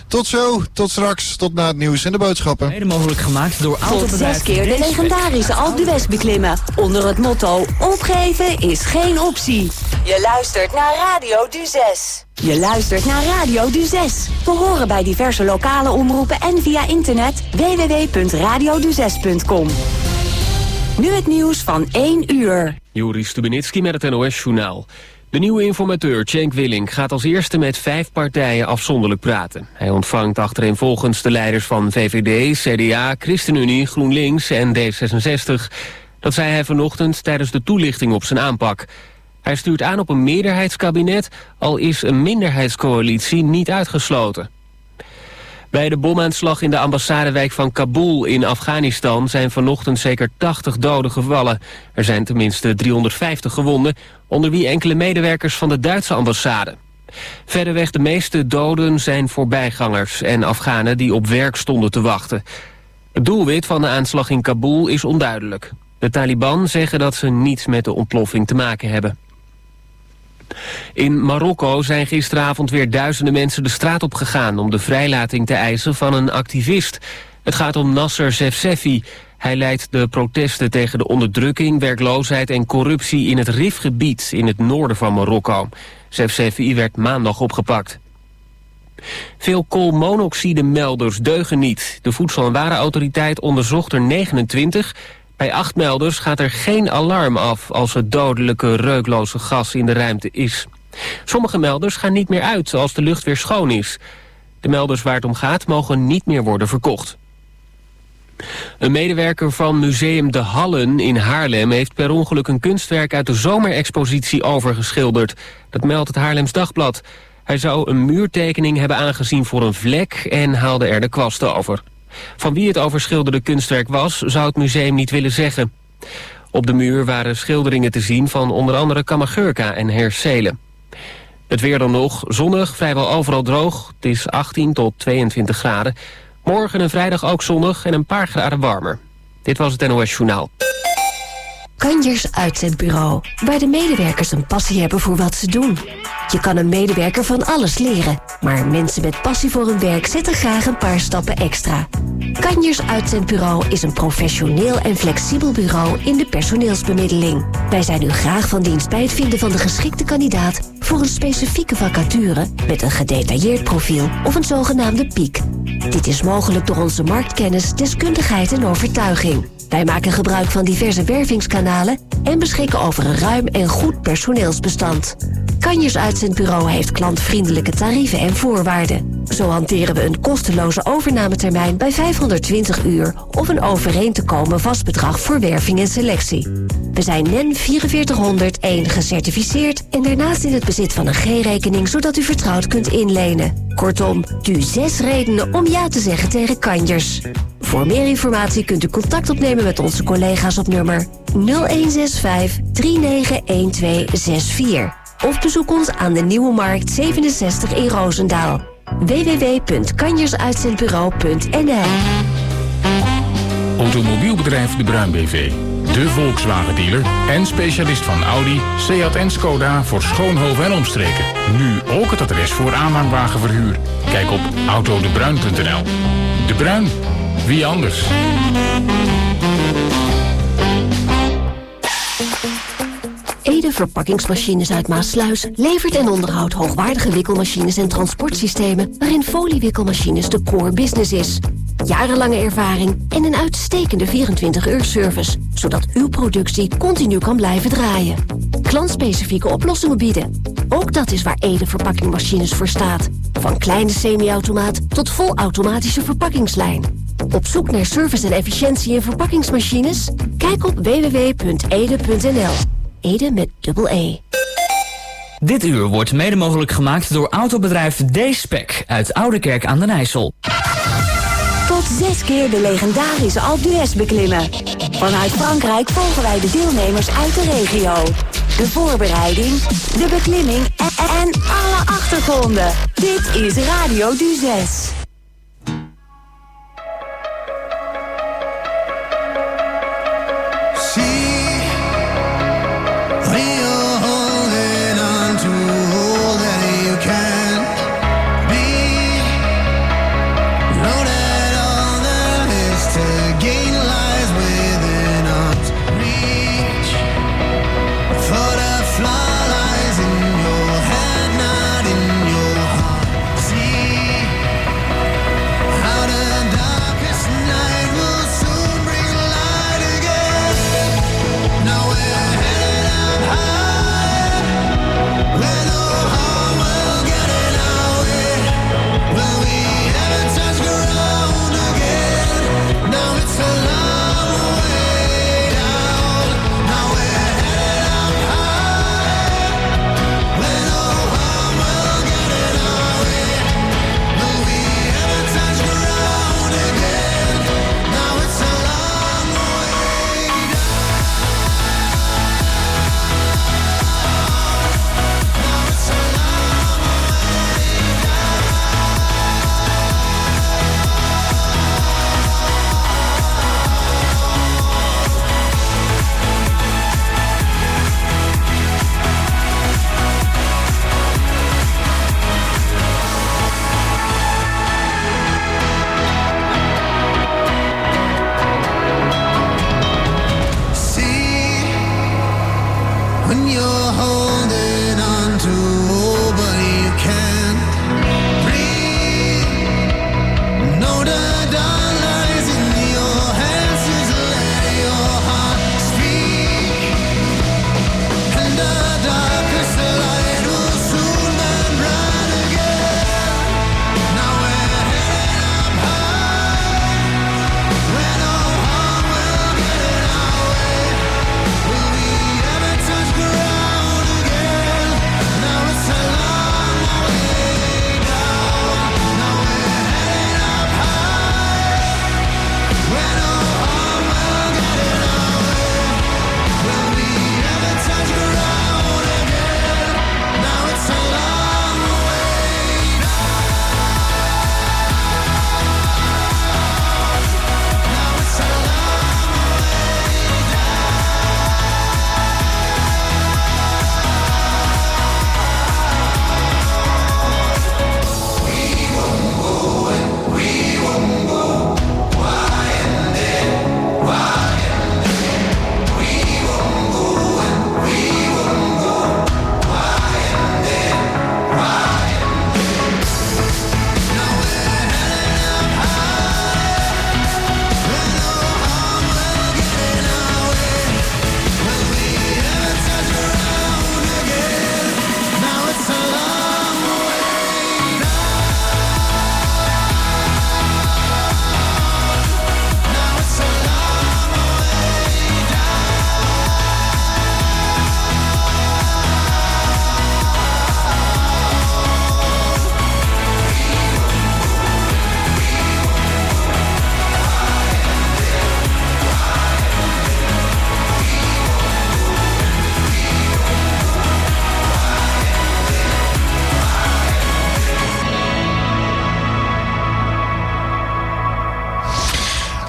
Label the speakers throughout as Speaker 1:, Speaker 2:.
Speaker 1: Tot zo, tot straks, tot na het nieuws en de boodschappen.
Speaker 2: Mede mogelijk gemaakt door
Speaker 3: Tot
Speaker 2: autobedrijf
Speaker 3: 6 keer de legendarische Alpe d'Huez beklimmen. Onder het motto: opgeven is geen optie. Je luistert naar Radio Duzes. Je luistert naar Radio Duzes. We horen bij diverse lokale omroepen en via internet www.radioduzes.com. Nu het nieuws van 1 uur.
Speaker 4: Joris Stubenitski met het NOS-journaal. De nieuwe informateur Cenk Willink gaat als eerste met 5 partijen afzonderlijk praten. Hij ontvangt achtereenvolgens de leiders van VVD, CDA, ChristenUnie, GroenLinks en D66. Dat zei hij vanochtend tijdens de toelichting op zijn aanpak. Hij stuurt aan op een meerderheidskabinet, al is een minderheidscoalitie niet uitgesloten. Bij de bomaanslag in de ambassadewijk van Kabul in Afghanistan zijn vanochtend zeker 80 doden gevallen. Er zijn tenminste 350 gewonden, onder wie enkele medewerkers van de Duitse ambassade. Verderweg de meeste doden zijn voorbijgangers en Afghanen die op werk stonden te wachten. Het doelwit van de aanslag in Kabul is onduidelijk. De Taliban zeggen dat ze niets met de ontploffing te maken hebben. In Marokko zijn gisteravond weer duizenden mensen de straat op gegaan om de vrijlating te eisen van een activist. Het gaat om Nasser Zefzefi. Hij leidt de protesten tegen de onderdrukking, werkloosheid en corruptie in het Rifgebied in het noorden van Marokko. Zefzefi werd maandag opgepakt. Veel koolmonoxidemelders deugen niet. De Voedsel- en Warenautoriteit onderzocht er 29. Bij 8 melders gaat er geen alarm af als het dodelijke reukloze gas in de ruimte is. Sommige melders gaan niet meer uit als de lucht weer schoon is. De melders waar het om gaat mogen niet meer worden verkocht. Een medewerker van Museum De Hallen in Haarlem heeft per ongeluk een kunstwerk uit de zomerexpositie overgeschilderd. Dat meldt het Haarlems Dagblad. Hij zou een muurtekening hebben aangezien voor een vlek en haalde er de kwasten over. Van wie het overschilderde kunstwerk was, zou het museum niet willen zeggen. Op de muur waren schilderingen te zien van onder andere Kamagurka en Herselen. Het weer dan nog, zonnig, vrijwel overal droog. Het is 18 tot 22 graden. Morgen en vrijdag ook zonnig en een paar graden warmer. Dit was het NOS Journaal.
Speaker 5: Kanjers Uitzendbureau, waar de medewerkers een passie hebben voor wat ze doen. Je kan een medewerker van alles leren, maar mensen met passie voor hun werk zetten graag een paar stappen extra. Kanjers Uitzendbureau is een professioneel en flexibel bureau in de personeelsbemiddeling. Wij zijn u graag van dienst bij het vinden van de geschikte kandidaat voor een specifieke vacature met een gedetailleerd profiel of een zogenaamde piek. Dit is mogelijk door onze marktkennis, deskundigheid en overtuiging. Wij maken gebruik van diverse wervingskanalen en beschikken over een ruim en goed personeelsbestand. Kanjers Uitzendbureau heeft klantvriendelijke tarieven en voorwaarden. Zo hanteren we een kosteloze overnametermijn bij 520 uur... of een overeen te komen vastbedrag voor werving en selectie. We zijn NEN 4401 gecertificeerd... en daarnaast in het bezit van een G-rekening... zodat u vertrouwd kunt inlenen. Kortom, nu 6 redenen om ja te zeggen tegen Kanjers. Voor meer informatie kunt u contact opnemen met onze collega's op nummer 0165 391264. Of bezoek ons aan de Nieuwe Markt 67 in Roosendaal. www.kanjersuitzendbureau.nl.
Speaker 6: Automobielbedrijf De Bruin BV. De Volkswagen-dealer en specialist van Audi, Seat en Skoda voor Schoonhoven en omstreken. Nu ook het adres voor aanhangwagenverhuur. Kijk op autodebruin.nl. De Bruin. Wie anders?
Speaker 5: Ede Verpakkingsmachines uit Maassluis levert en onderhoudt hoogwaardige wikkelmachines en transportsystemen waarin foliewikkelmachines de core business is. Jarenlange ervaring en een uitstekende 24-uur service, zodat uw productie continu kan blijven draaien. Klantspecifieke oplossingen bieden. Ook dat is waar Ede Verpakkingmachines voor staat. Van kleine semi-automaat tot volautomatische verpakkingslijn. Op zoek naar service en efficiëntie in verpakkingsmachines? Kijk op www.ede.nl. Ede met dubbel E.
Speaker 2: Dit uur wordt mede mogelijk gemaakt door autobedrijf D-Spec uit Oudekerk aan den IJssel.
Speaker 3: Tot 6 keer de legendarische Alpe d'Huez beklimmen. Vanuit Frankrijk volgen wij de deelnemers uit de regio. De voorbereiding, de beklimming en alle achtergronden. Dit is Radio Duzes.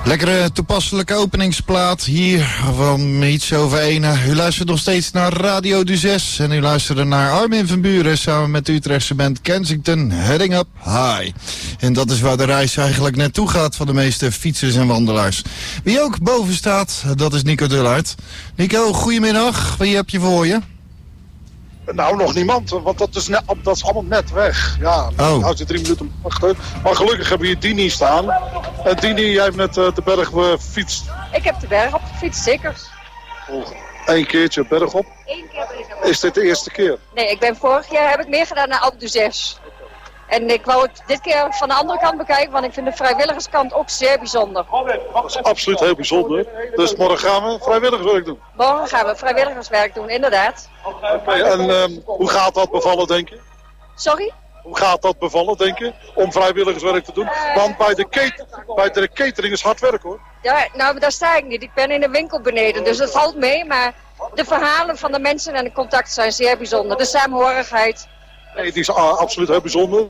Speaker 1: Lekkere toepasselijke openingsplaat hier van iets over 1. U luistert nog steeds naar Radio du 6 en u luisterde naar Armin van Buuren samen met de Utrechtse band Kensington Heading Up High. En dat is waar de reis eigenlijk naartoe gaat van de meeste fietsers en wandelaars. Wie ook boven staat, dat is Nico Dullaert. Nico, goedemiddag. Wie heb je voor je?
Speaker 7: Nou, nog niemand, want dat is allemaal net weg. Ja, nou zit 3 minuten achter. Maar gelukkig hebben we hier Dini staan. En Dini, jij hebt net de berg gefietst.
Speaker 8: Ik heb de berg op gefietst, zeker.
Speaker 7: Eén keertje berg op.
Speaker 8: Eén keer ben ik op.
Speaker 7: Is dit de eerste keer?
Speaker 8: Nee, vorig jaar heb ik meer gedaan naar Alpe d'Huez. En ik wou het dit keer van de andere kant bekijken, want ik vind de vrijwilligerskant ook zeer bijzonder.
Speaker 7: Dat is absoluut heel bijzonder. Dus morgen gaan we vrijwilligerswerk doen.
Speaker 8: Morgen gaan we vrijwilligerswerk doen, inderdaad.
Speaker 7: Okay, en hoe gaat dat bevallen, denk je?
Speaker 8: Sorry?
Speaker 7: Hoe gaat dat bevallen, denk je, om vrijwilligerswerk te doen? Want bij de catering is hard werk, hoor.
Speaker 8: Ja, nou, daar sta ik niet. Ik ben in de winkel beneden, dus dat valt mee. Maar de verhalen van de mensen en de contact zijn zeer bijzonder. De saamhorigheid.
Speaker 7: Nee, die is absoluut heel bijzonder.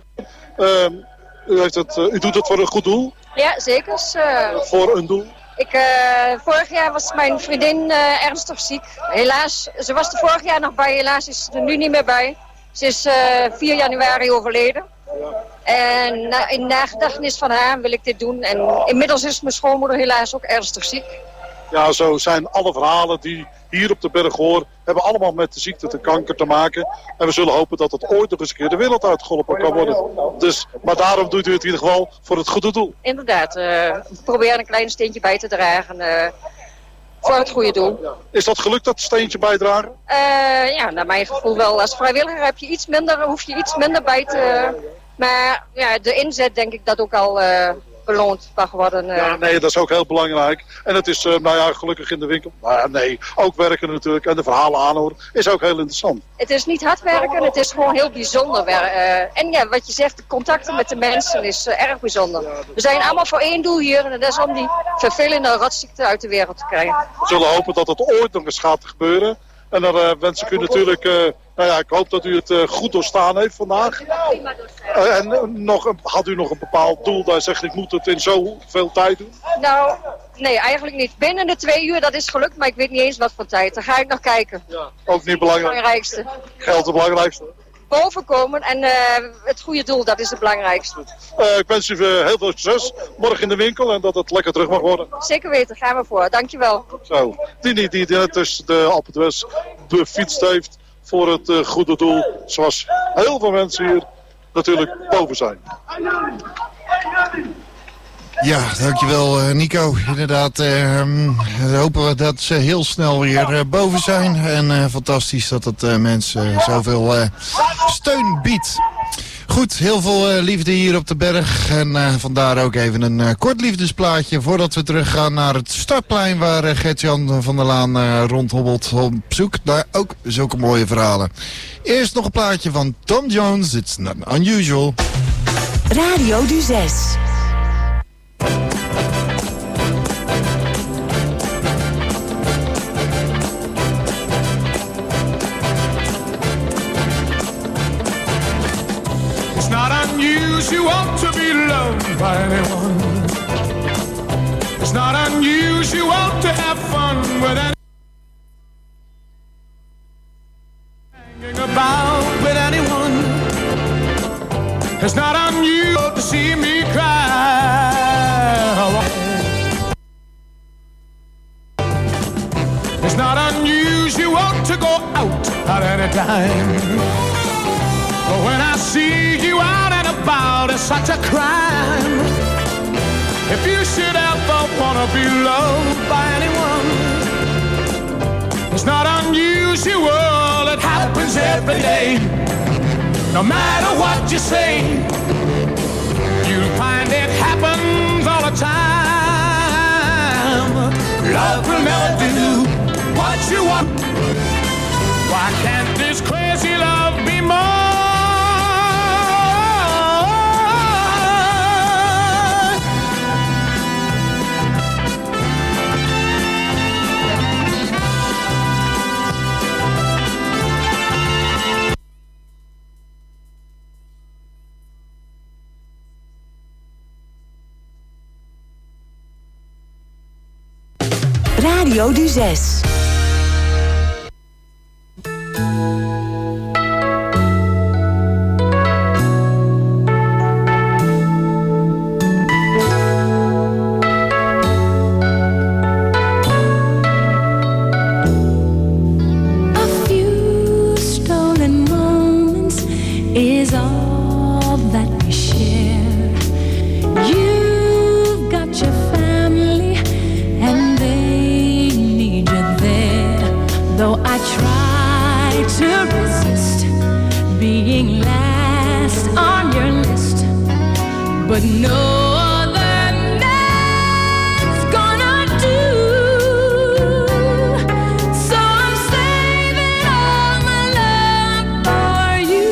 Speaker 7: U doet het voor een goed doel?
Speaker 8: Ja, zeker.
Speaker 7: Voor een doel?
Speaker 8: Vorig jaar was mijn vriendin ernstig ziek. Helaas, ze was er vorig jaar nog bij, helaas is ze er nu niet meer bij. Ze is 4 januari overleden. En in nagedachtenis van haar wil ik dit doen. En inmiddels is mijn schoonmoeder helaas ook ernstig ziek.
Speaker 7: Ja, zo zijn alle verhalen die hier op de berg horen, hebben allemaal met de ziekte, de kanker te maken. En we zullen hopen dat het ooit nog eens een keer de wereld uitgeholpen kan worden. Dus, maar daarom doet u het in ieder geval voor het goede doel.
Speaker 8: Inderdaad, we proberen een klein steentje bij te dragen voor het goede doel.
Speaker 7: Is dat gelukt, dat steentje bijdragen?
Speaker 8: Ja, naar mijn gevoel wel. Als vrijwilliger hoef je iets minder bij te... Maar ja, de inzet denk ik dat ook al beloond mag worden.
Speaker 7: Ja, nee, dat is ook heel belangrijk. En het is, nou ja, gelukkig in de winkel. Nee, ook werken natuurlijk. En de verhalen aanhoren is ook heel interessant.
Speaker 8: Het is niet hard werken, het is gewoon heel bijzonder. En ja, wat je zegt, de contacten met de mensen is erg bijzonder. We zijn allemaal voor één doel hier en dat is om die vervelende rotziekte uit de wereld te krijgen.
Speaker 7: We zullen hopen dat het ooit nog eens gaat gebeuren. En dan wens ik u natuurlijk, nou ja, ik hoop dat u het goed doorstaan heeft vandaag. En had u nog een bepaald doel dat u zegt, ik moet het in zoveel tijd doen?
Speaker 8: Nou, nee, eigenlijk niet. Binnen de 2 uur, dat is gelukt, maar ik weet niet eens wat voor tijd. Dan ga ik nog kijken.
Speaker 7: Ja, ook niet belangrijk.
Speaker 8: Het belangrijkste.
Speaker 7: Geld het belangrijkste.
Speaker 8: Bovenkomen en het goede doel, dat is het belangrijkste.
Speaker 7: Ik wens u heel veel succes morgen in de winkel en dat het lekker terug mag worden.
Speaker 8: Zeker weten, gaan we voor. Dankjewel.
Speaker 7: Zo, die tussen de Alpe d'Huez befietst heeft voor het goede doel. Zoals heel veel mensen hier natuurlijk boven zijn.
Speaker 1: Ja, dankjewel Nico. Inderdaad, hopen we dat ze heel snel weer boven zijn. En fantastisch dat het mensen zoveel steun biedt. Goed, heel veel liefde hier op de berg. En vandaar ook even een kort liefdesplaatje voordat we teruggaan naar het startplein waar Gert-Jan van der Laan rondhobbelt op zoek naar ook zulke mooie verhalen. Eerst nog een plaatje van Tom Jones, It's Not Unusual.
Speaker 3: Radio du 6.
Speaker 9: It's not unusual to be loved by anyone. It's not unusual to have fun with anyone. Hanging about with anyone. It's not unusual to see me cry. It's not unusual to go out at any time. But when I see you out and about, it's such a crime. If you should ever wanna be loved by anyone, it's not unusual, it happens every day. No matter what you say, you'll find it happens all the time. Love will never do what you want. Why can't this crazy love be more?
Speaker 3: Radio du 6.
Speaker 10: But no other man's gonna do. So I'm saving all my love for you.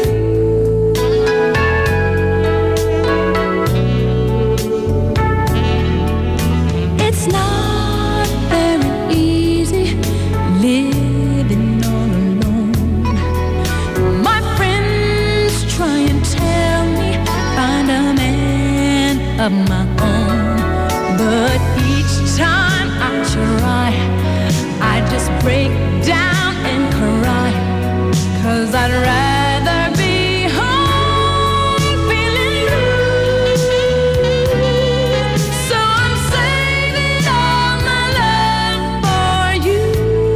Speaker 10: It's not very easy living all alone. My friends try and tell me find a man of my own, but each time I try, I just break down and cry, 'cause I'd rather be home feeling blue. So I'm saving all my love for you.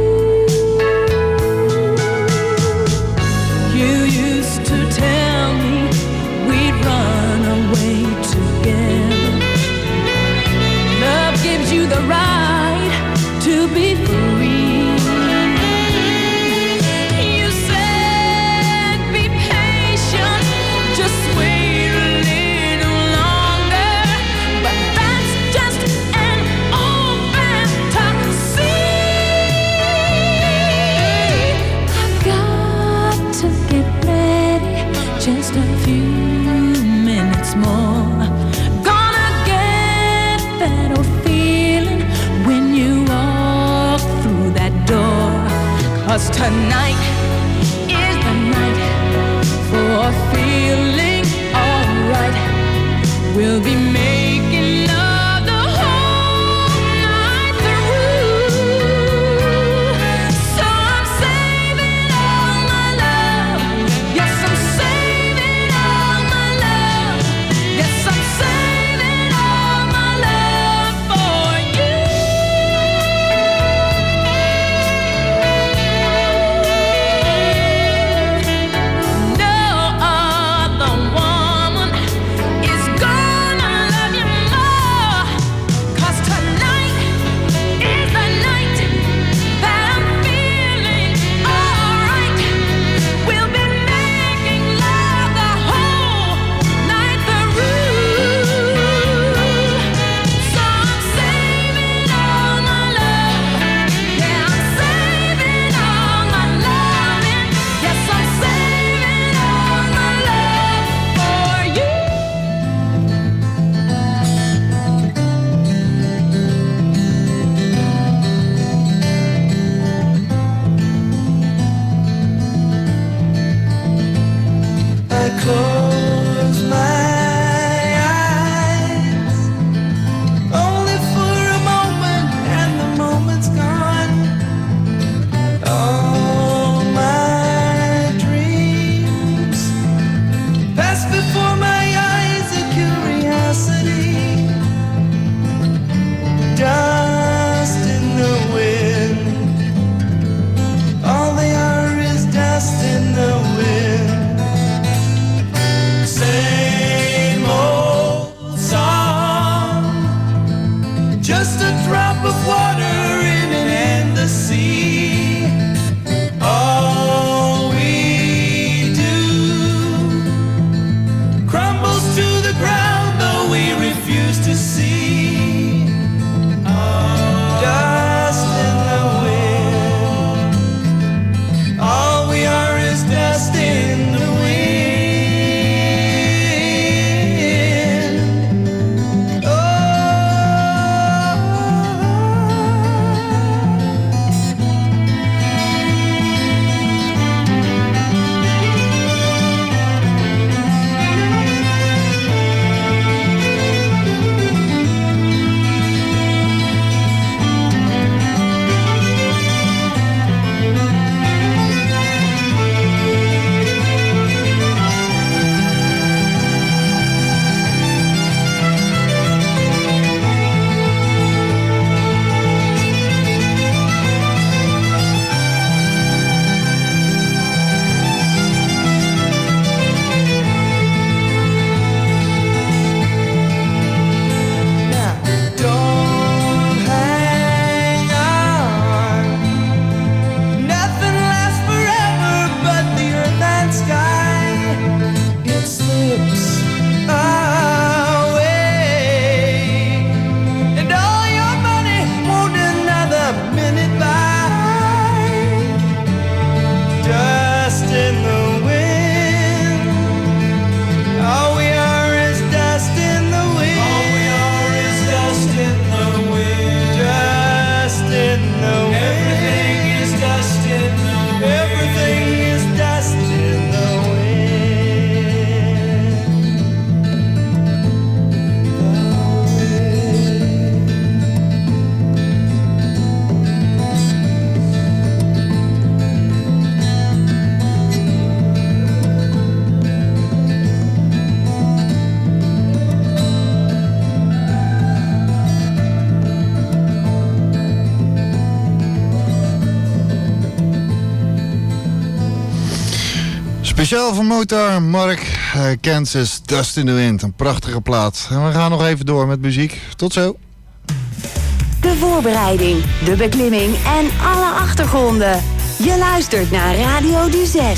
Speaker 10: You used to tell me we'd run away together. Love gives you the right to be free. You said be patient, just wait a little longer, but that's just an old fantasy. I've got to get ready, just a few minutes more. Gonna get that old feeling when you walk through that door. 'Cause tonight is the night for feeling alright. We'll be making love the whole night through. So I'm saving all my love. Yes, I'm saving all my love. Yes, I'm saving all my love for you. No other woman is gonna love you more. 'Cause tonight is the night that I'm feeling alright. We'll be making love the whole night through. So I'm saving all my love. Yeah, I'm saving all my loving. Yes, I'm saving all my love for you.
Speaker 11: I close my eyes only for a moment, and the moment's gone. All my dreams pass before my eyes, a curiosity, dust in the wind. All they are is dust in the wind. Same old song, just a drop of water in an endless sea. All we do crumbles to the ground, though we refuse
Speaker 1: Speciaal van Motown, Mark, Kansas, Dust in the Wind. Een prachtige plaat. En we gaan nog even door met muziek. Tot zo.
Speaker 3: De voorbereiding, de beklimming en alle achtergronden. Je luistert naar Radio du 6.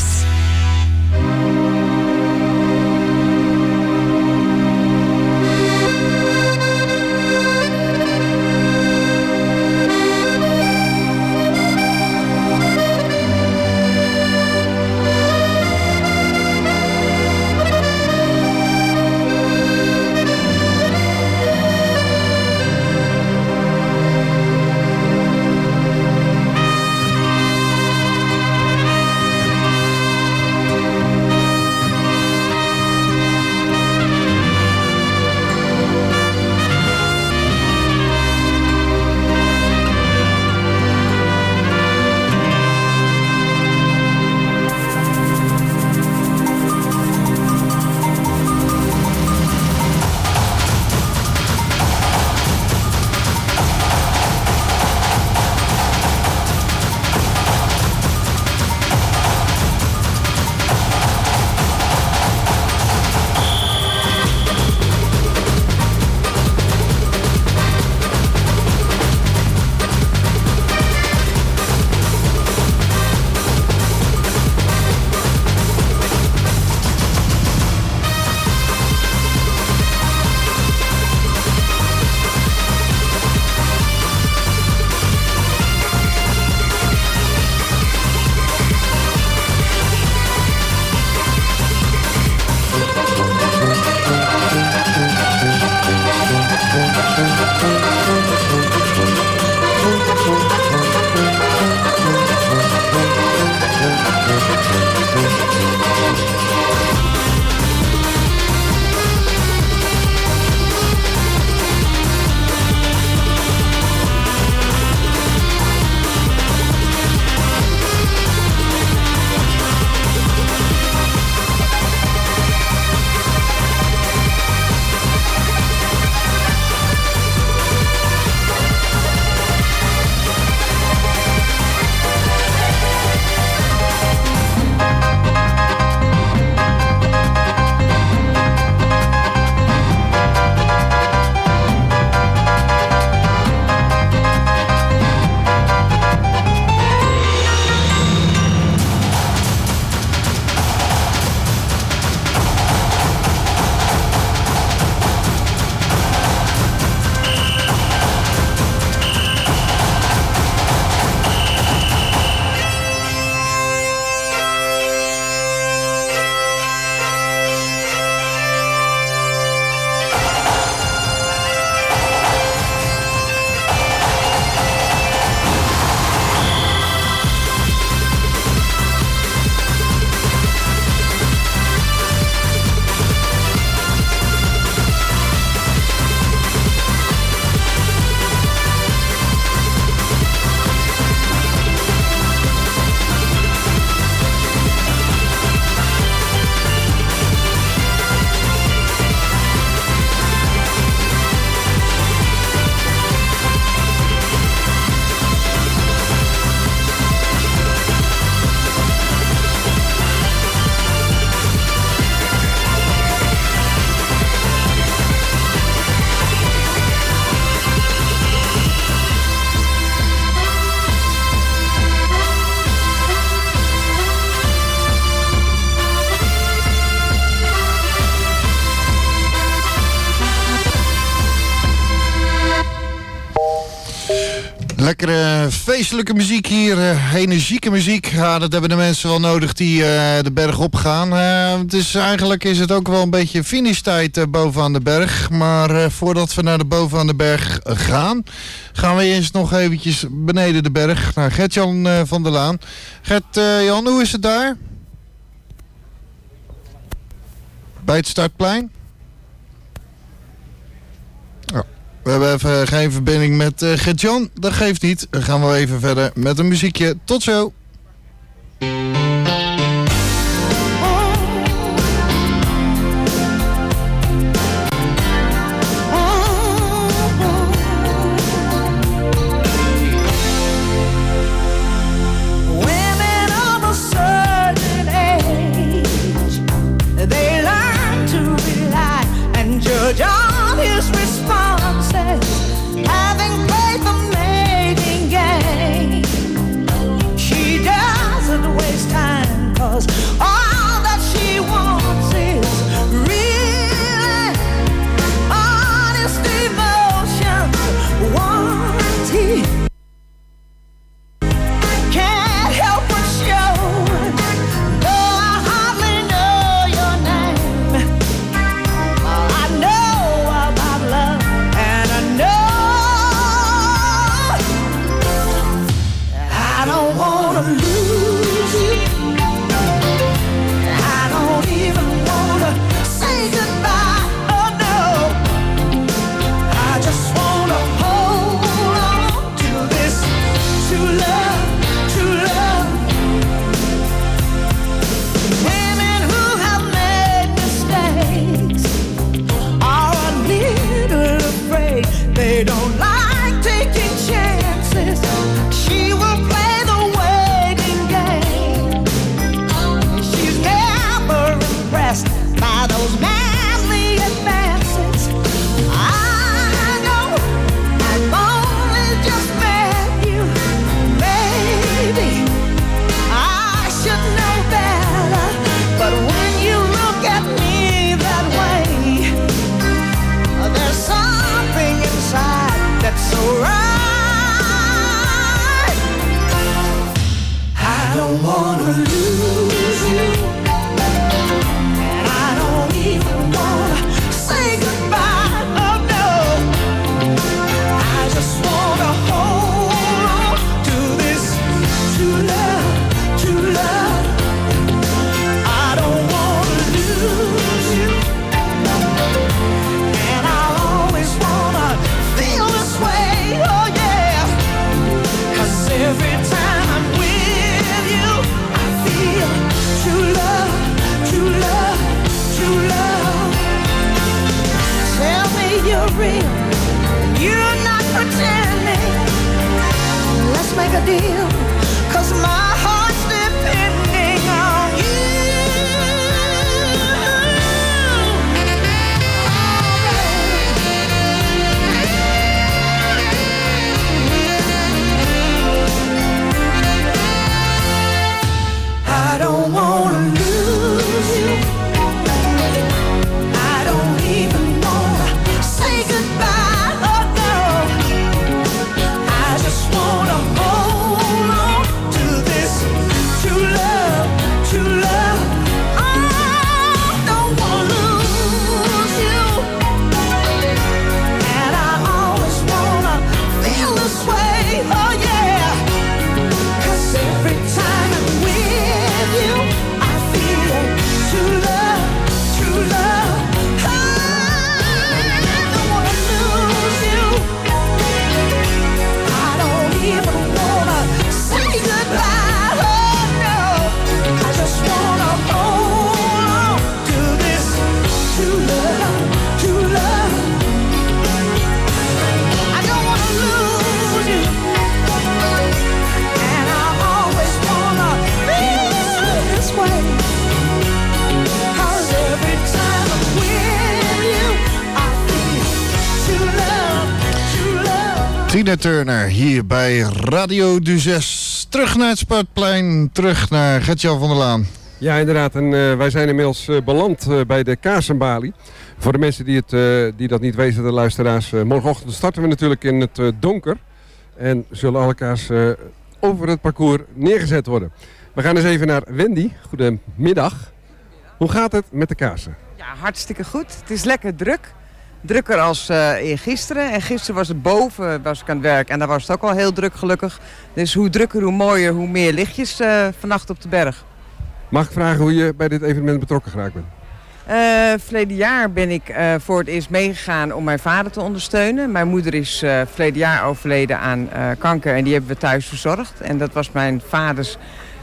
Speaker 1: Lekkere feestelijke muziek hier, energieke muziek. Ja, dat hebben de mensen wel nodig die de berg opgaan. Eigenlijk is het ook wel een beetje finishtijd bovenaan de berg. Maar voordat we naar de bovenaan de berg gaan we eerst nog eventjes beneden de berg naar Gert-Jan van der Laan. Gert-Jan, hoe is het daar? Bij het startplein? We hebben even geen verbinding met Gert-Jan. Dat geeft niet. Dan gaan we even verder met een muziekje. Tot zo!
Speaker 11: Women of a certain age
Speaker 12: on his responses, having played the mating game. She doesn't waste time, 'cause all that she wants is real, honest emotions, warranty. Can't help but show, though I hardly know your name. I know about love, and I know I don't wanna lose you. I don't even wanna say goodbye, oh no. I just wanna hold on to this true love, true love. Women who have made mistakes are a little afraid. They don't like taking chances. She will play the waiting game. She's never impressed by those manly advances. I know I've only just met you. Maybe I should know better, but when you look at me that way, there's something inside that's so right. I don't wanna lose you, and I don't even wanna say goodbye, oh no. I just wanna hold on to this true love, true love. I don't wanna lose you, and I always wanna feel this way, oh yeah. 'Cause every time I'm with you, I feel true love, true love, true love. Tell me you're real, you're not pretending. Let's make a deal, 'cause my heart's depending on you. I don't wanna lose you. I don't even wanna say goodbye, oh no. I just wanna hold on to this true love, true love. I don't wanna lose you, and I always wanna feel this way, oh yeah. 'Cause every time I'm with you, I feel true love, true love. I don't wanna lose you. I don't even wanna say goodbye, oh no. I just wanna hold on to this true love, true love. I don't wanna lose you, and I always wanna feel this way. 'Cause every time I'm with you, I feel true love, true love.
Speaker 1: Tina Turner hier bij Radio du 6. Terug naar het Sportplein, terug naar Gert-Jan van der Laan.
Speaker 13: Ja, inderdaad. En wij zijn inmiddels beland bij de kaassenbalie. Voor de mensen die dat niet weten, de luisteraars. Morgenochtend starten we natuurlijk in het donker. En zullen alle kaas over het parcours neergezet worden. We gaan eens even naar Wendy. Goedemiddag. Hoe gaat het met de kaarsen?
Speaker 14: Ja, hartstikke goed. Het is lekker druk. Drukker als gisteren. En gisteren was het boven was ik aan het werk. En daar was het ook al heel druk gelukkig. Dus hoe drukker, hoe mooier, hoe meer lichtjes vannacht op de berg.
Speaker 13: Mag ik vragen hoe je bij dit evenement betrokken geraakt bent?
Speaker 14: Verleden jaar ben ik voor het eerst meegegaan om mijn vader te ondersteunen. Mijn moeder is verleden jaar overleden aan kanker en die hebben we thuis verzorgd. En dat was mijn vaders,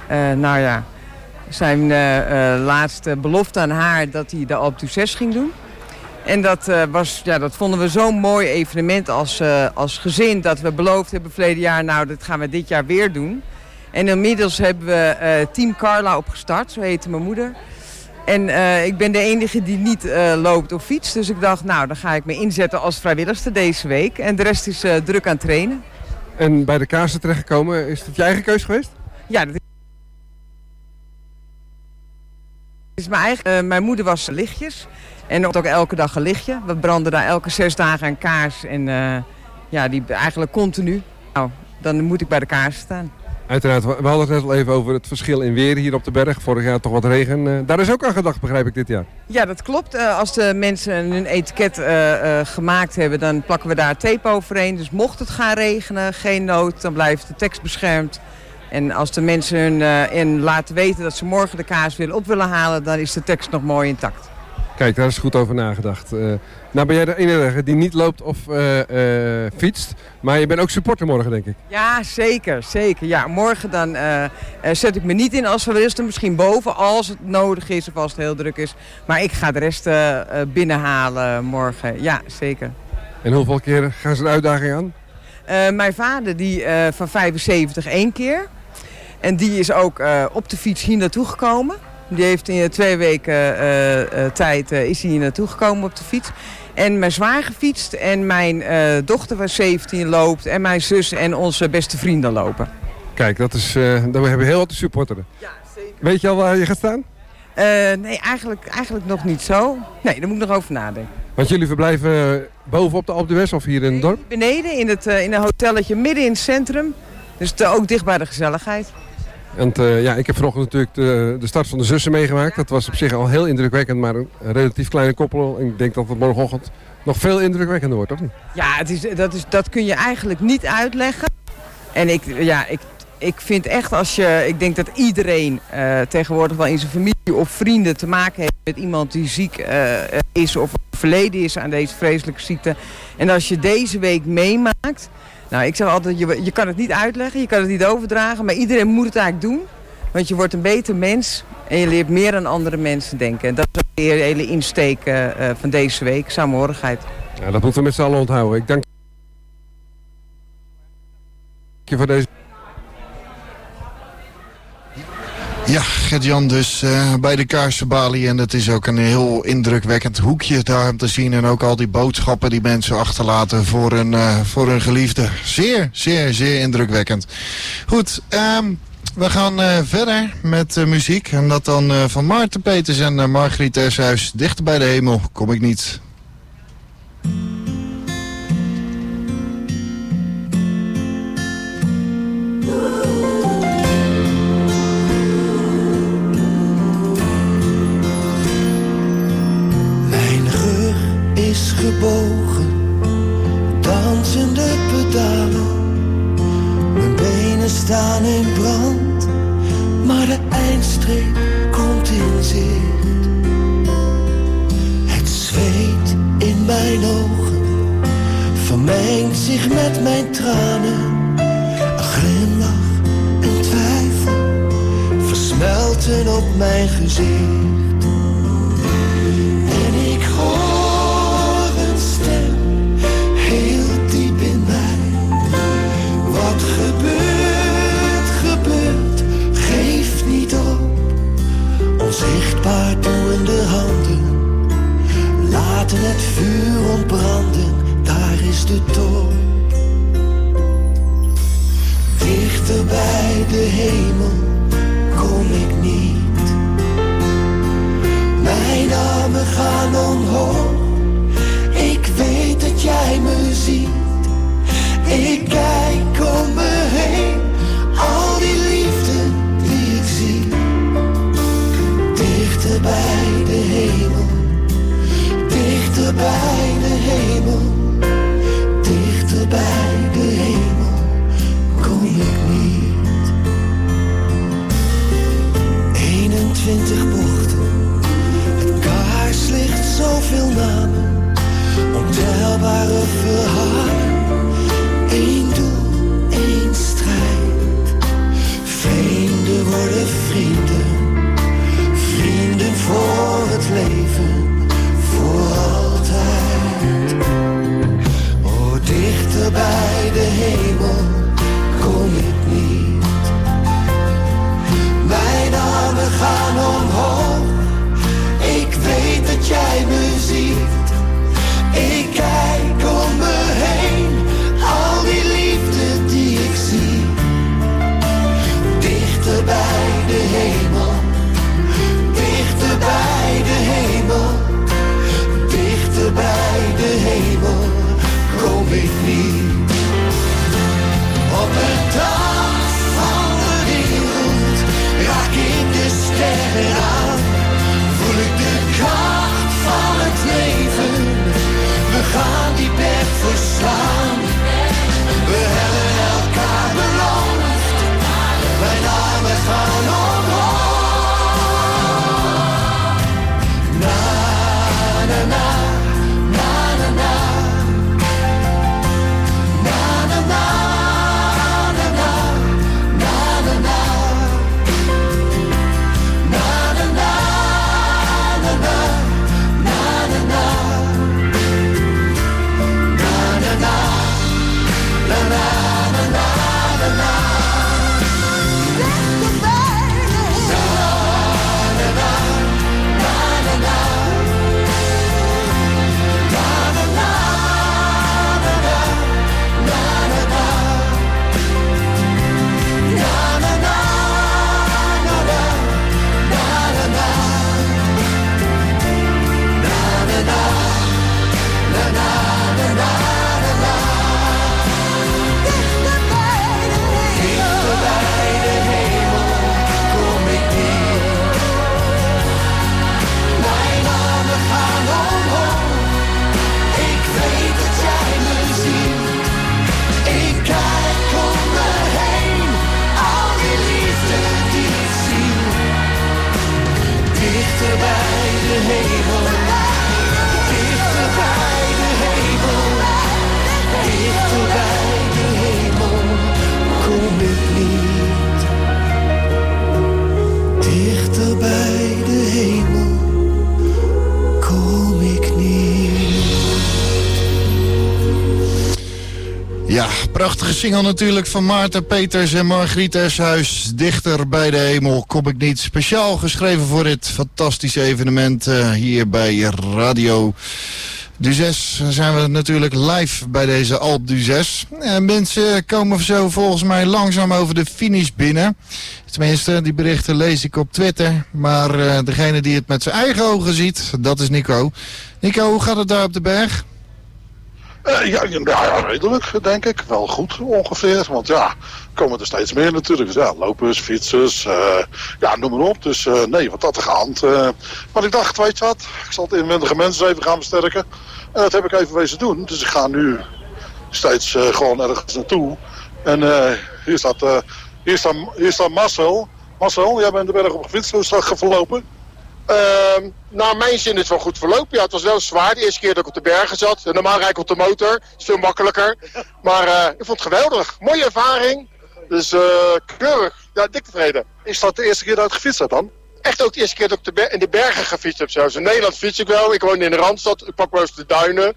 Speaker 14: zijn laatste belofte aan haar dat hij de Alpe d'Huez ging doen. En dat vonden we zo'n mooi evenement als gezin dat we beloofd hebben verleden jaar, nou dat gaan we dit jaar weer doen. En inmiddels hebben we Team Carla opgestart, zo heette mijn moeder. En ik ben de enige die niet loopt of fietst. Dus ik dacht, nou, dan ga ik me inzetten als vrijwilligster deze week. En de rest is druk aan het trainen.
Speaker 13: En bij de kaarsen terechtgekomen, is dat je eigen keus geweest?
Speaker 14: Ja, dat is mijn eigen. Mijn moeder was lichtjes. En ook elke dag een lichtje. We branden daar elke 6 dagen een kaars. En die eigenlijk continu. Nou, dan moet ik bij de kaars staan.
Speaker 13: Uiteraard, we hadden het net al even over het verschil in weer hier op de berg. Vorig jaar toch wat regen. Daar is ook aan gedacht, begrijp ik, dit jaar.
Speaker 14: Ja, dat klopt. Als de mensen hun etiket gemaakt hebben, dan plakken we daar tape overheen. Dus mocht het gaan regenen, geen nood, dan blijft de tekst beschermd. En als de mensen hun laten weten dat ze morgen de kaars op willen halen, dan is de tekst nog mooi intact.
Speaker 13: Kijk, daar is goed over nagedacht. Nou ben jij de enige die niet loopt of fietst. Maar je bent ook supporter morgen, denk ik.
Speaker 14: Ja, zeker. Ja, morgen dan zet ik me niet in als vrijwilligster. Misschien boven als het nodig is of als het heel druk is. Maar ik ga de rest binnenhalen morgen. Ja, zeker.
Speaker 13: En hoeveel keer gaan ze de uitdaging aan?
Speaker 14: Mijn vader die van 75 1 keer. En die is ook op de fiets hier naartoe gekomen. Die heeft in 2 weken tijd is hij hier naartoe gekomen op de fiets. En mijn zwaar gefietst en mijn dochter van 17 loopt en mijn zus en onze beste vrienden lopen.
Speaker 13: Kijk, dat is, dan hebben we heel wat te supporteren.
Speaker 14: Ja, zeker.
Speaker 13: Weet je al waar je gaat staan?
Speaker 14: Nee, eigenlijk nog niet zo. Nee, daar moet ik nog over nadenken.
Speaker 13: Want jullie verblijven boven op de Alpe d'Huez of hier in het dorp?
Speaker 14: Beneden in een hotelletje midden in het centrum. Dus ook dicht bij de gezelligheid.
Speaker 13: Want ik heb vanochtend natuurlijk de start van de zussen meegemaakt. Dat was op zich al heel indrukwekkend, maar een relatief kleine koppel. En ik denk dat het morgenochtend nog veel indrukwekkender wordt, toch niet?
Speaker 14: Ja, dat kun je eigenlijk niet uitleggen. En ik vind echt ik denk dat iedereen tegenwoordig wel in zijn familie of vrienden te maken heeft met iemand die ziek is of verleden is aan deze vreselijke ziekte. En als je deze week meemaakt. Nou, ik zeg altijd, je kan het niet uitleggen, je kan het niet overdragen, maar iedereen moet het eigenlijk doen. Want je wordt een beter mens en je leert meer aan andere mensen denken. En dat is de hele insteek van deze week, saamhorigheid.
Speaker 13: Ja, dat moeten we met z'n allen onthouden. Ik dank je voor deze...
Speaker 1: Ja, Gert-Jan dus bij de kaarsenbalie en het is ook een heel indrukwekkend hoekje daar om te zien. En ook al die boodschappen die mensen achterlaten voor hun geliefde. Zeer, zeer, zeer indrukwekkend. Goed, we gaan verder met muziek. En dat dan van Maarten Peters en Margriet Tershuis. Dichter bij de hemel kom ik niet.
Speaker 11: Is gebogen, dansende pedalen. Mijn benen staan in brand, maar de eindstreep komt in zicht. Het zweet in mijn ogen vermengt zich met mijn tranen. Een glimlach, een twijfel versmelten op mijn gezicht. En ik hoor heel diep in mij. Wat gebeurt, geef niet op. Onzichtbaar doende handen laten het vuur ontbranden, daar is de top. Dichter bij de hemel kom ik niet. Mijn armen gaan omhoog. Ik weet dat jij me ziet. Ik kijk om me heen. Al die liefde die ik zie. Dichter bij de hemel. Dichter bij de hemel. Dichter bij de hemel kom ik niet. 21 bochten. Het kaarslicht zoveel namen. Ontelbare verhalen, 1 doel, 1 strijd. Vreemden worden vrienden, vrienden voor het leven, voor altijd. Oh, dichter bij de hemel kom ik niet. Mijn armen gaan omhoog,
Speaker 1: Ja, prachtige single natuurlijk van Maarten Peters en Margriet Eshuis. Dichter bij de hemel kom ik niet. Speciaal geschreven voor dit fantastische evenement hier bij Radio Duzes. Zijn we natuurlijk live bij deze Alpe d'Huez. Mensen komen zo volgens mij langzaam over de finish binnen. Tenminste, die berichten lees ik op Twitter. Maar degene die het met zijn eigen ogen ziet, dat is Nico. Nico, hoe gaat het daar op de berg?
Speaker 7: Ja, redelijk, denk ik. Wel goed ongeveer. Want ja, komen er steeds meer natuurlijk. Dus ja, lopers, fietsers, ja, noem maar op. Dus nee, wat dat te gaan. Maar ik dacht, weet je wat, ik zal het inwendige mensen even gaan versterken. En dat heb ik even wezen doen. Dus ik ga nu steeds gewoon ergens naartoe. En hier staat Marcel. Marcel, jij bent de berg op gefietst. Hoe is dat verlopen?
Speaker 15: Nou, mijn zin is wel goed verlopen. Ja, het was wel zwaar. De eerste keer dat ik op de bergen zat. Normaal rijd ik op de motor. is veel makkelijker. Maar ik vond het geweldig. Mooie ervaring. Dus keurig. Ja, dik tevreden.
Speaker 7: Is dat de eerste keer dat je gefietst hebt dan?
Speaker 15: Echt ook de eerste keer dat ik in de bergen gefietst heb. Zelfs. In Nederland fiets ik wel. Ik woon in de Randstad. Ik pak wel eens de duinen.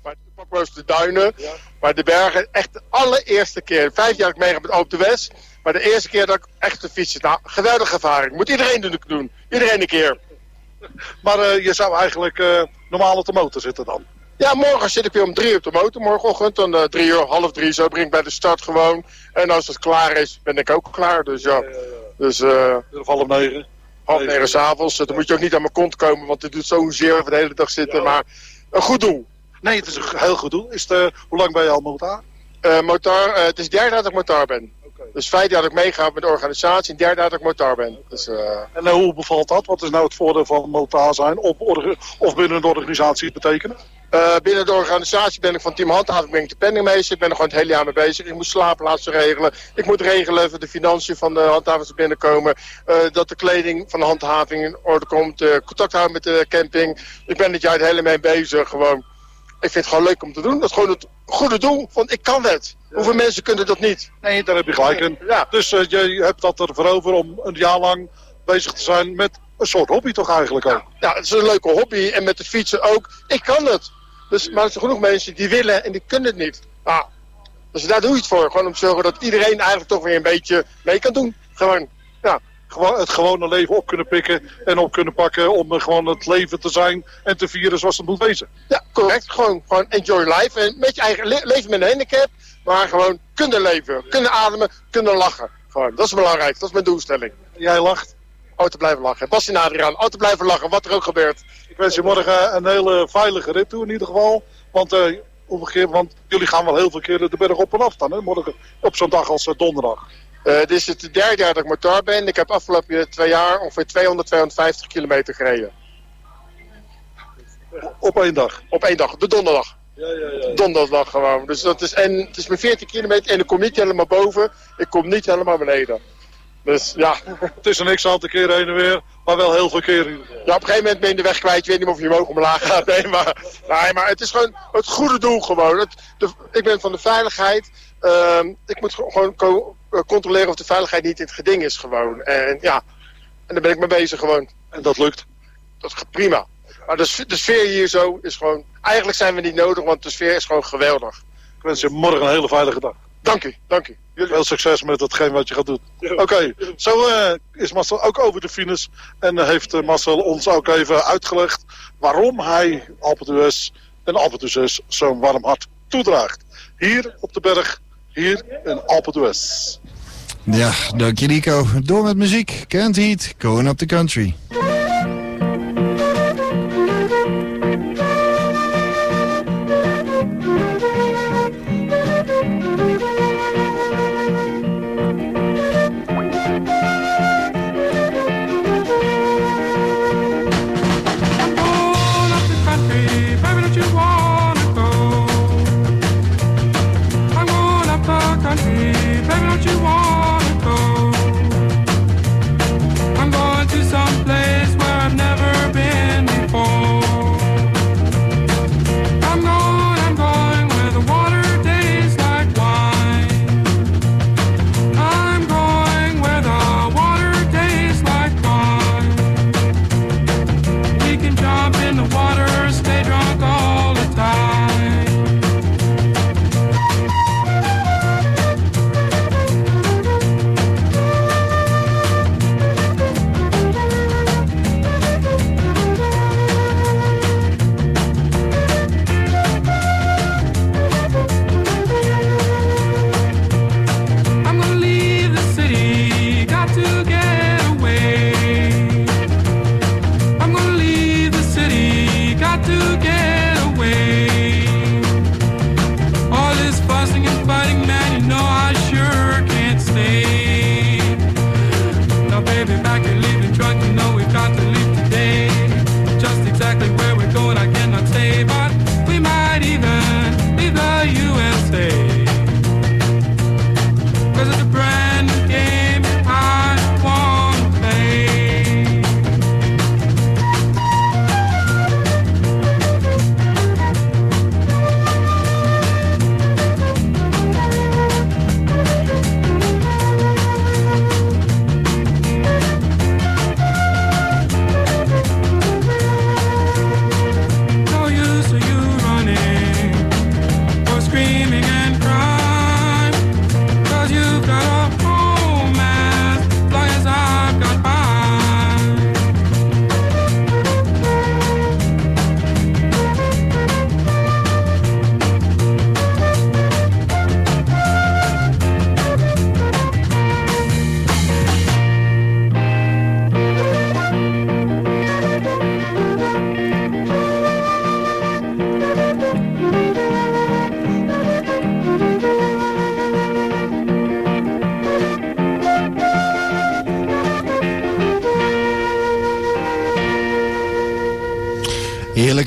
Speaker 15: Ja. Maar de bergen, echt de allereerste keer. 5 jaar dat ik meegaan met Alpe d'Huez. Maar de eerste keer dat ik echt de fiets zit. Nou, geweldige ervaring. Moet iedereen doen. Iedereen een keer.
Speaker 7: Maar je zou eigenlijk normaal op de motor zitten dan?
Speaker 15: Ja, morgen zit ik weer om 3 uur op de motor. Morgenochtend, dan 3 uur, half 3. Zo breng ik bij de start gewoon. En als het klaar is, ben ik ook klaar. Dus ja. Dus,
Speaker 7: half 9.
Speaker 15: Half 9 s'avonds. Dan moet je ook niet aan mijn kont komen, want het doet zozeer over de hele dag zitten. Ja. Maar een goed doel.
Speaker 7: Nee, het is een heel goed doel. Hoe lang ben je al motar?
Speaker 15: Het is het derde jaar dat ik motar ben. Dus 5 jaar dat ik meega met de organisatie en 3 jaar dat ik motar ben. Dus,
Speaker 7: En hoe bevalt dat? Wat is nou het voordeel van motar zijn of binnen de organisatie betekenen?
Speaker 15: Binnen de organisatie ben ik van team handhaving, ben ik de penningmeester. Ik ben er gewoon het hele jaar mee bezig. Ik moet slaapplaatsen regelen. Ik moet regelen of de financiën van de handhavers binnenkomen. Dat de kleding van de handhaving in orde komt. Contact houden met de camping. Ik ben het jaar het hele mee bezig. Gewoon. Ik vind het gewoon leuk om te doen. Dat is gewoon het goede doel. Want ik kan het. Hoeveel mensen kunnen dat niet?
Speaker 7: Nee, daar heb je gelijk in. Ja. Dus je hebt dat ervoor over om een jaar lang bezig te zijn met een soort hobby toch eigenlijk ook?
Speaker 15: Ja, het is een leuke hobby. En met de fietsen ook. Ik kan het. Dus, maar er zijn genoeg mensen die willen en die kunnen het niet. Ah, dus daar doe je het voor. Gewoon om te zorgen dat iedereen eigenlijk toch weer een beetje mee kan doen. Gewoon, ja.
Speaker 7: Gewoon het gewone leven op kunnen pikken en op kunnen pakken om gewoon het leven te zijn en te vieren zoals het moet wezen.
Speaker 15: Ja, correct. Gewoon enjoy life. En met je eigen leven met een handicap, maar gewoon kunnen leven, kunnen ademen, kunnen lachen. Gewoon, dat is belangrijk. Dat is mijn doelstelling.
Speaker 7: Jij lacht?
Speaker 15: Altijd blijven lachen. Bas en Adriaan, altijd blijven lachen, wat er ook gebeurt.
Speaker 7: Ik wens je morgen een hele veilige rit toe in ieder geval. Want jullie gaan wel heel veel keren de berg op en af dan, hè? Morgen op zo'n dag als donderdag.
Speaker 15: Dit is het 3e jaar dat ik motor ben. Ik heb afgelopen 2 jaar ongeveer 250 kilometer gereden.
Speaker 7: Op 1 dag?
Speaker 15: Op 1 dag, de donderdag.
Speaker 7: Ja.
Speaker 15: Donderdag gewoon. Dus dat is, en het is mijn 14 kilometer en ik kom niet helemaal boven. Ik kom niet helemaal beneden. Dus ja.
Speaker 7: Het is een x-aantal keren heen en weer, maar wel heel veel keren.
Speaker 15: Ja, op een gegeven moment ben je de weg kwijt. Je weet niet of je omhoog omlaag gaat. Nee, maar het is gewoon het goede doel gewoon. Ik ben van de veiligheid. Ik moet gewoon controleren of de veiligheid niet in het geding is gewoon. En ja, en daar ben ik mee bezig gewoon.
Speaker 7: En dat lukt?
Speaker 15: Dat gaat prima. Maar de sfeer hier zo is gewoon... Eigenlijk zijn we niet nodig, want de sfeer is gewoon geweldig.
Speaker 7: Ik wens je morgen een hele veilige dag.
Speaker 15: Dank u.
Speaker 7: Jullie veel succes met hetgeen wat je gaat doen. Oké, zo is Marcel ook over de finish. En heeft Marcel ons ook even uitgelegd waarom hij Alpe d'Huez en Alpe d'Huez zo'n warm hart toedraagt. Hier op de berg, hier in Alpe d'Huez.
Speaker 1: Ja, dank je Nico. Door met muziek. Can't Heat, Going Up the Country.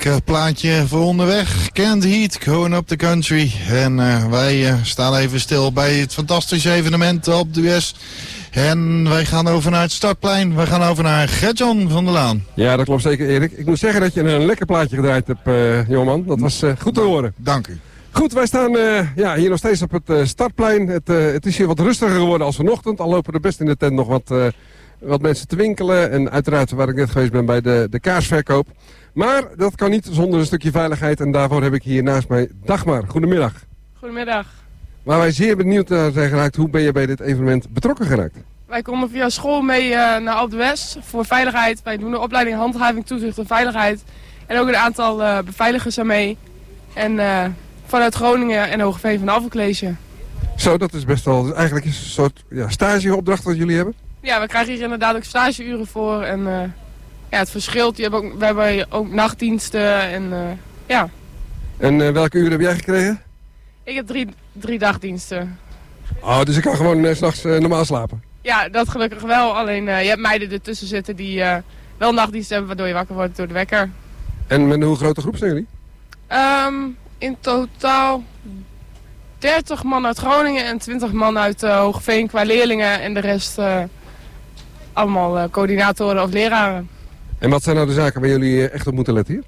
Speaker 1: Heerlijk plaatje voor onderweg. Can't Heat, Going Up the Country. En wij staan even stil bij het fantastische evenement op de US. En wij gaan over naar het startplein. Wij gaan over naar Gert-Jan van der Laan.
Speaker 13: Ja, dat klopt zeker, Erik. Ik moet zeggen dat je een lekker plaatje gedraaid hebt, jongeman. Dat was goed te horen.
Speaker 1: Dank u.
Speaker 13: Goed, wij staan hier nog steeds op het startplein. Het is hier wat rustiger geworden als vanochtend. Al lopen er best in de tent nog wat mensen te winkelen. En uiteraard waar ik net geweest ben bij de kaarsverkoop. Maar dat kan niet zonder een stukje veiligheid. En daarvoor heb ik hier naast mij Dagmar. Goedemiddag.
Speaker 16: Goedemiddag.
Speaker 13: Waar wij zeer benieuwd naar zijn geraakt, hoe ben je bij dit evenement betrokken geraakt?
Speaker 16: Wij komen via school mee naar Alpe d'Huez voor veiligheid. Wij doen de opleiding handhaving, toezicht en veiligheid. En ook een aantal beveiligers aan mee. En vanuit Groningen en Hoogeveen van de Afvalcollege.
Speaker 13: Zo, dat is best wel... Dus eigenlijk is het een soort stageopdracht wat jullie hebben?
Speaker 16: Ja, we krijgen hier inderdaad ook stageuren voor. En het verschilt. We hebben ook nachtdiensten en ja.
Speaker 13: En welke uren heb jij gekregen?
Speaker 16: Ik heb drie dagdiensten.
Speaker 13: Oh, dus ik kan gewoon 's nachts normaal slapen?
Speaker 16: Ja, dat gelukkig wel. Alleen je hebt meiden ertussen zitten die wel nachtdienst hebben, waardoor je wakker wordt door de wekker.
Speaker 13: En met hoe grote groep zijn jullie?
Speaker 16: In totaal 30 man uit Groningen en 20 man uit Hoogeveen qua leerlingen. En de rest allemaal coördinatoren of leraren.
Speaker 13: En wat zijn nou de zaken waar jullie echt op moeten letten hier?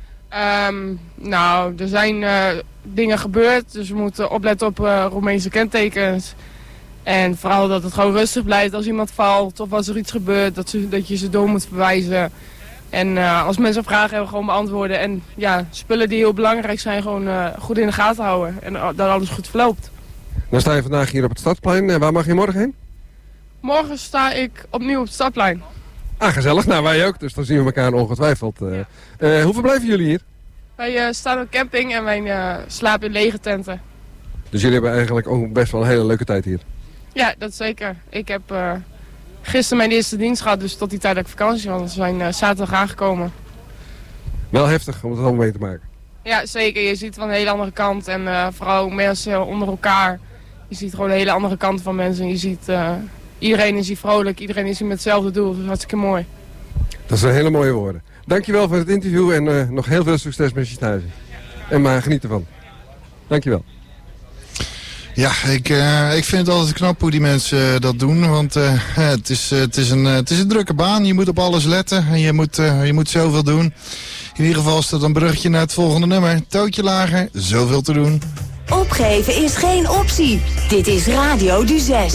Speaker 16: Nou, er zijn dingen gebeurd, dus we moeten opletten op Roemeense kentekens. En vooral dat het gewoon rustig blijft als iemand valt of als er iets gebeurt, dat je ze door moet verwijzen. En als mensen vragen hebben, gewoon beantwoorden. En ja, spullen die heel belangrijk zijn, gewoon goed in de gaten houden. En dat alles goed verloopt.
Speaker 13: Dan sta je vandaag hier op het Stadsplein. Waar mag je morgen heen?
Speaker 16: Morgen sta ik opnieuw op het Stadsplein.
Speaker 13: Ah, gezellig. Nou, wij ook. Dus dan zien we elkaar ongetwijfeld. Hoe verblijven jullie hier?
Speaker 16: Wij staan op camping en wij slapen in lege tenten.
Speaker 13: Dus jullie hebben eigenlijk ook best wel een hele leuke tijd hier?
Speaker 16: Ja, dat zeker. Ik heb gisteren mijn eerste dienst gehad, dus tot die tijd dat ik vakantie was. We zijn zaterdag aangekomen.
Speaker 13: Wel heftig om het allemaal mee te maken.
Speaker 16: Ja, zeker. Je ziet van een hele andere kant. En vooral mensen onder elkaar. Je ziet gewoon een hele andere kant van mensen. Je ziet, iedereen is hier vrolijk, iedereen is hier met hetzelfde doel. Dat is hartstikke mooi.
Speaker 13: Dat zijn hele mooie woorden. Dankjewel voor het interview en nog heel veel succes met je stage. En maar geniet ervan. Dankjewel.
Speaker 1: Ja, ik vind het altijd knap hoe die mensen dat doen. Want het is een drukke baan. Je moet op alles letten. En je moet zoveel doen. In ieder geval is dat een bruggetje naar het volgende nummer. Tootje lager, zoveel te doen.
Speaker 3: Opgeven is geen optie. Dit is Radio du 6.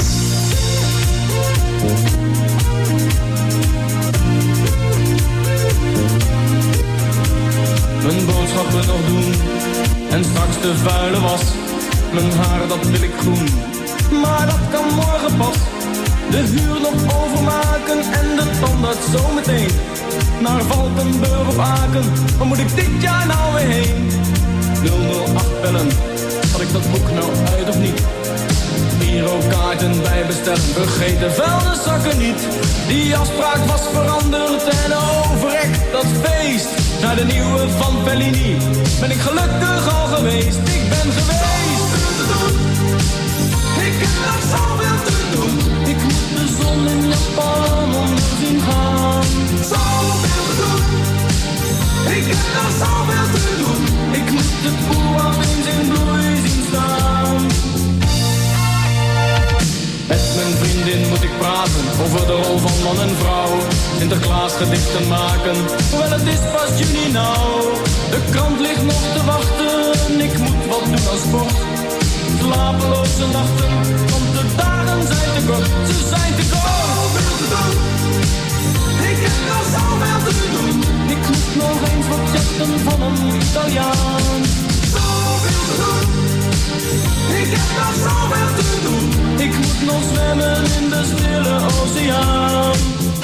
Speaker 17: Mijn boodschappen nog doen en straks de vuile was. Mijn haar dat wil ik groen, maar dat kan morgen pas. De huur nog overmaken en de tandarts zometeen. Naar Valkenburg of Aken, waar moet ik dit jaar nou weer heen? 008 bellen, had ik dat boek nou uit of niet? Girokaarten bij bestellen, vergeet de vuilniszakken niet. Die afspraak was veranderd en overrekt dat feest. Naar de nieuwe van Bellini ben ik gelukkig al geweest. Ik ben geweest. Ik heb nog zoveel te doen. Ik moet de zon in Japan onder zien gaan. Zoveel te doen. Ik heb nog zoveel te doen. Ik moet de boel eens in bloei zien staan. Met mijn vriendin moet ik praten over de rol van man en vrouw. Sinterklaas gedichten maken, hoewel het is pas juni nou. De krant ligt nog te wachten, ik moet wat doen aan sport. Slapeloze nachten, want de dagen zijn te kort, ze zijn te kort. Zoveel te doen, ik heb nog zoveel te doen. Ik moet nog eens wat jatten van een Italiaan. Zoveel te doen, ik heb nog zoveel te doen. Ik moet nog zwemmen in de stille oceaan.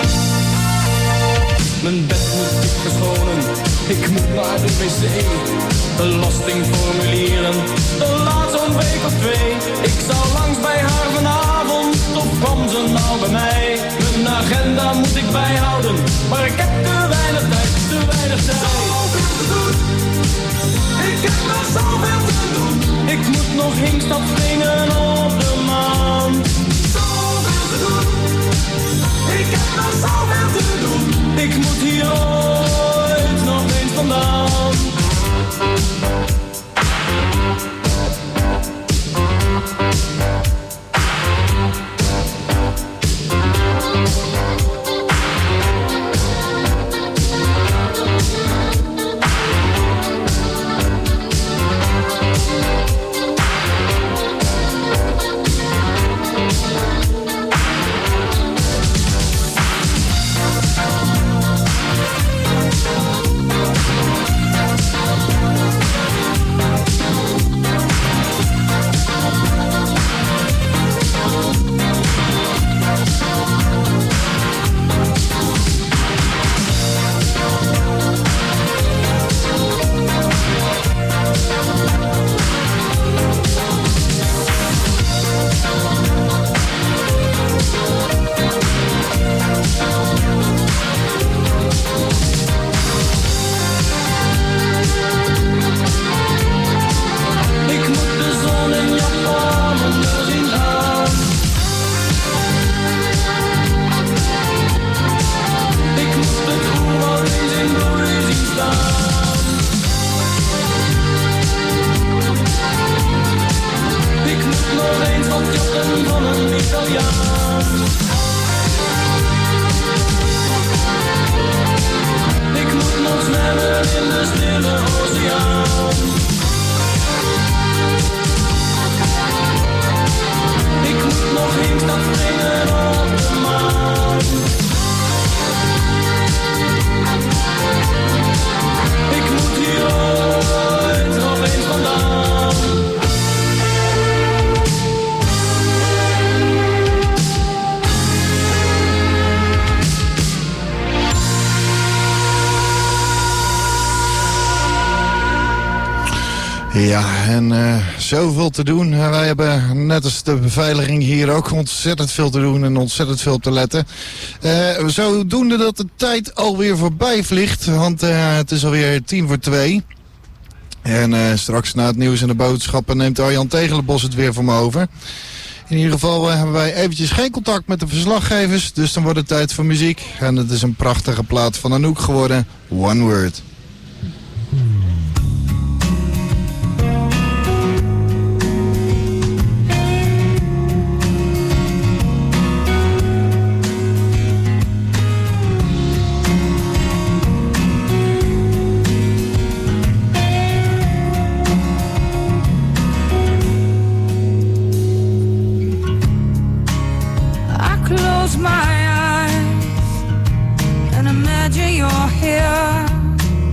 Speaker 17: Mijn bed moet ik verschonen, ik moet naar de wc. Belastingformulieren, de laat zo'n week of 2. Ik zou langs bij haar vanavond, of kwam ze nou bij mij? Mijn agenda moet ik bijhouden, maar ik heb te weinig tijd, te weinig tijd. Zoveel te doen, ik heb nog zoveel te doen. Ik moet nog Hinkstad springen op de maan. Zoveel te doen, ik heb nog zoveel te doen. Ik moet hier ooit nog eens vandaan. moet nog eens wat jotten van een Italiaan. Ik moet nog zwemmen in de stille oceaan. Ik moet nog eens dat springen op de maan. Ik moet hier ooit nog eens vandaan.
Speaker 1: Ja, en zoveel te doen. Wij hebben net als de beveiliging hier ook ontzettend veel te doen en ontzettend veel op te letten. Zodoende dat de tijd alweer voorbij vliegt, want het is alweer 1:50. En straks na het nieuws en de boodschappen neemt Arjan Tegelenbos het weer voor me over. In ieder geval hebben wij eventjes geen contact met de verslaggevers, dus dan wordt het tijd voor muziek. En het is een prachtige plaat van Anouk geworden, One Word.
Speaker 10: Close my eyes and imagine you're here.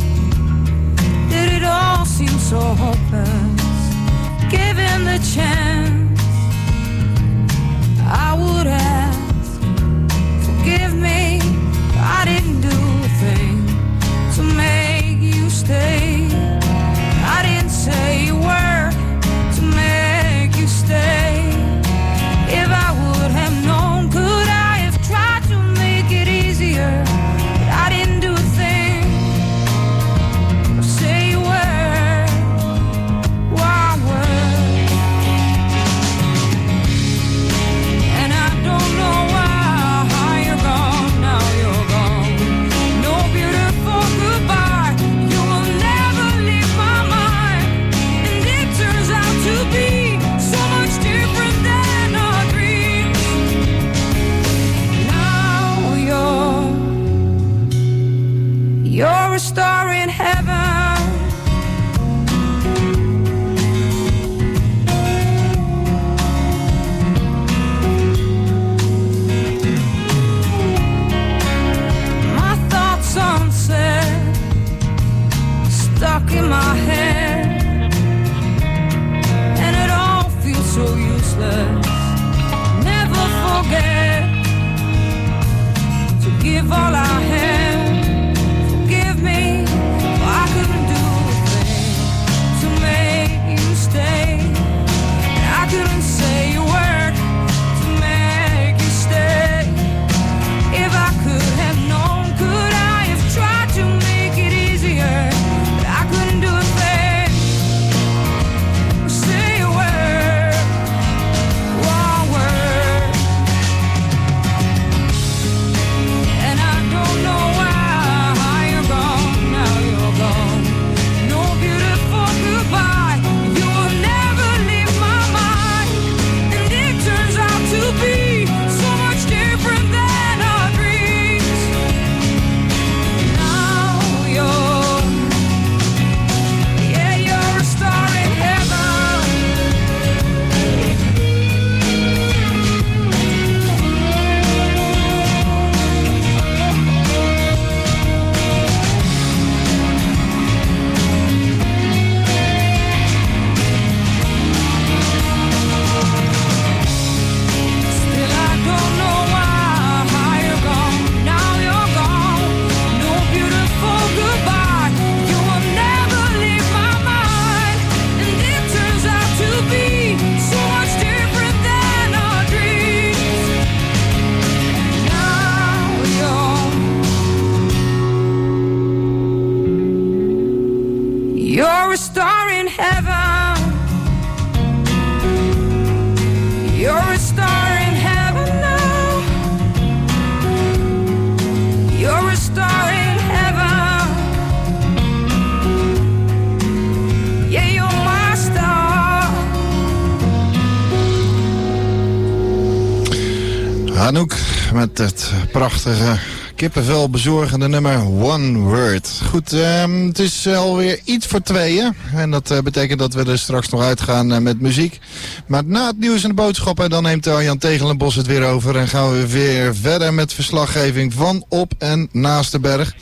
Speaker 1: Anouk met het prachtige kippenvel bezorgende nummer One Word. Goed, het is alweer iets voor 2:00. En dat betekent dat we er straks nog uitgaan met muziek. Maar na het nieuws en de boodschappen, dan neemt Arjan Tegelenbos het weer over. En gaan we weer verder met verslaggeving van op en naast de berg.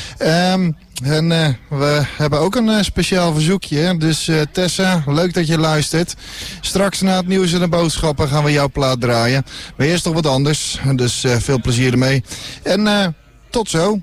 Speaker 1: En we hebben ook een speciaal verzoekje. Dus Tessa, leuk dat je luistert. Straks na het nieuws en de boodschappen gaan we jouw plaat draaien. Maar eerst nog wat anders. Dus veel plezier ermee. En tot zo.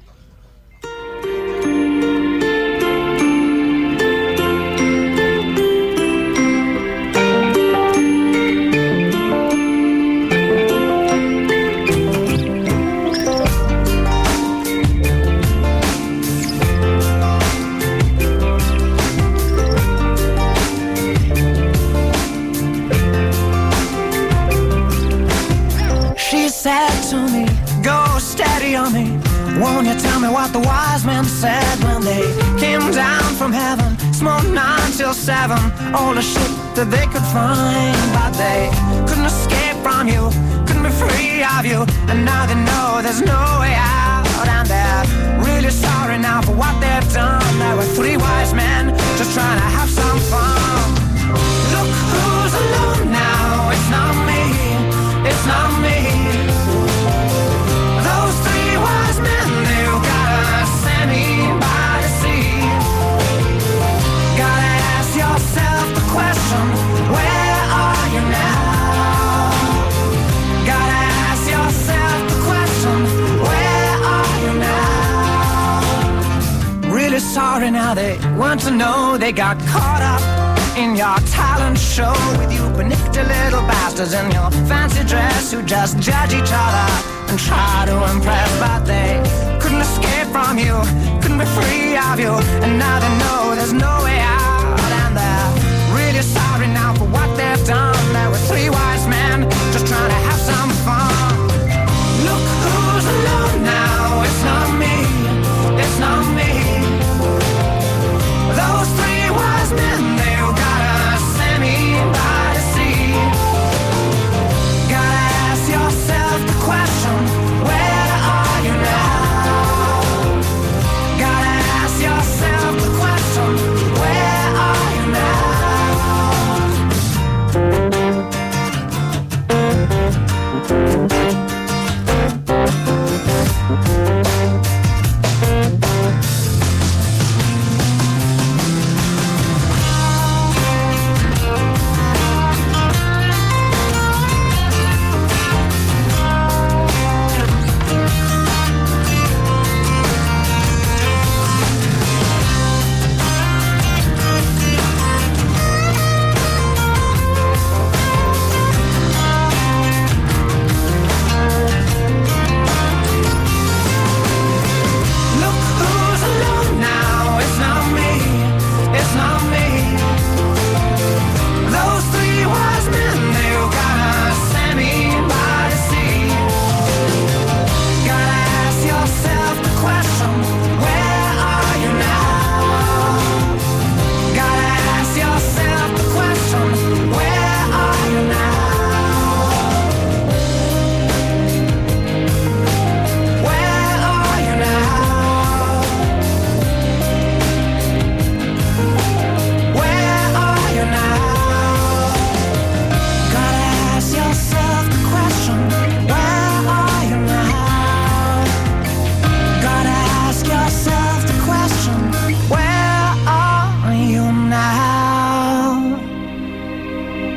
Speaker 12: Said to me, go steady on me. Won't you tell me what the wise men said when they came down from heaven? Smoked 9 till 7, all the shit that they could find. But they couldn't escape from you, couldn't be free of you. And now they know there's no way out. And they're really sorry now for what they've done. There were 3 wise men just trying to have some fun. Look who's alone now, it's not me, it's not me. Where are you now? Gotta ask yourself the question, where are you now? Really sorry now they weren't to know. They got caught up in your talent show with you panicked little bastards in your fancy dress who just judge each other and try to impress. But they couldn't escape from you, couldn't be free of you. And now they know there's no way out. And they're really sorry now for what they've